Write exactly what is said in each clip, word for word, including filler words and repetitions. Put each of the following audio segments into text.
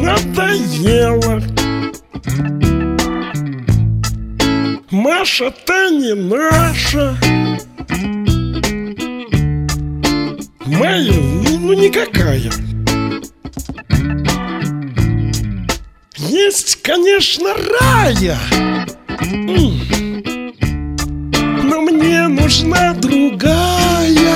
надоело. Маша, ты не наша. Моя, ну никакая. Есть, конечно, Рая, но мне нужна другая.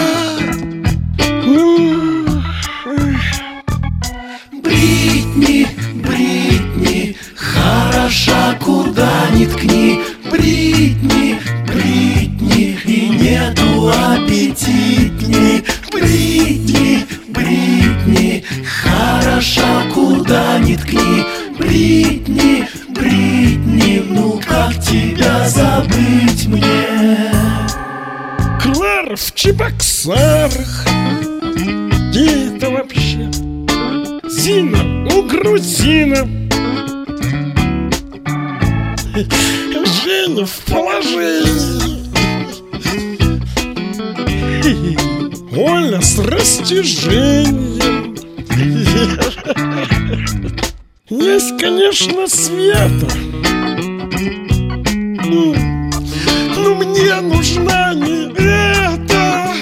Бритни, Бритни, хороша, куда ни ткни. Бритни, Бритни, и нету аппетитней. Бритни, Бритни, хороша, куда ни ткни. Бритни, Бритни, ну как тебя забыть мне? Клара в Чебоксарах. Где это вообще? Зина у грузина. Женя в положении. Оля с растяжением. Есть, конечно, Света. Ну, ну мне нужна не эта.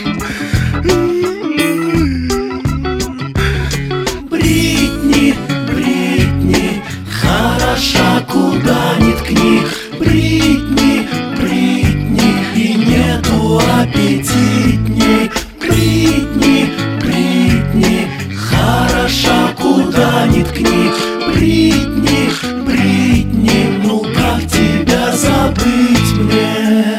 Бритни, Бритни, хороша, куда ни ткни. Бритни, Бритни, и нету аппетитней. Бритни, Бритни, хороша, куда ни ткни. Бритни, Бритни, ну как тебя забыть мне?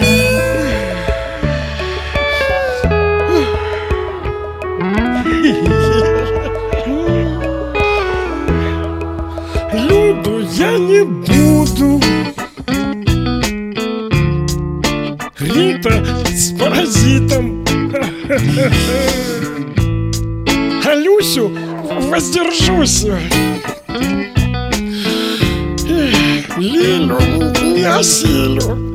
Люду я не буду. Рита с паразитом. А Люсю воздержусь. Лилю не осилю.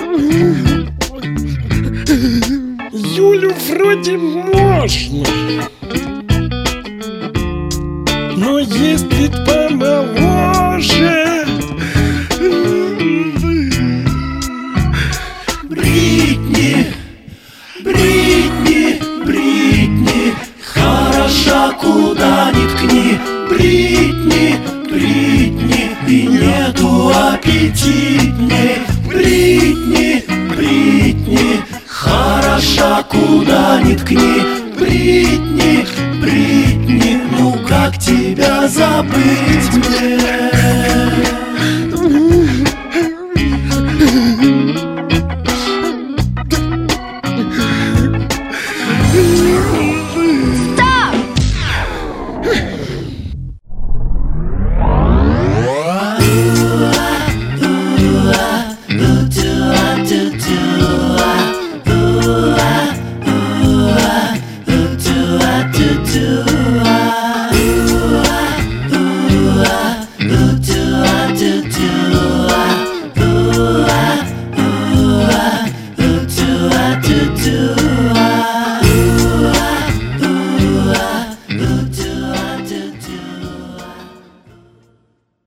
Юлю вроде можно, но есть ведь помоложе. Бритни, Бритни, Бритни, хороша, куда ни ткни. Бритни, Бритни, и нету аппетитней. Бритни, Бритни, хороша, куда ни ткни. Бритни, Бритни, ну как тебя забыть мне? Do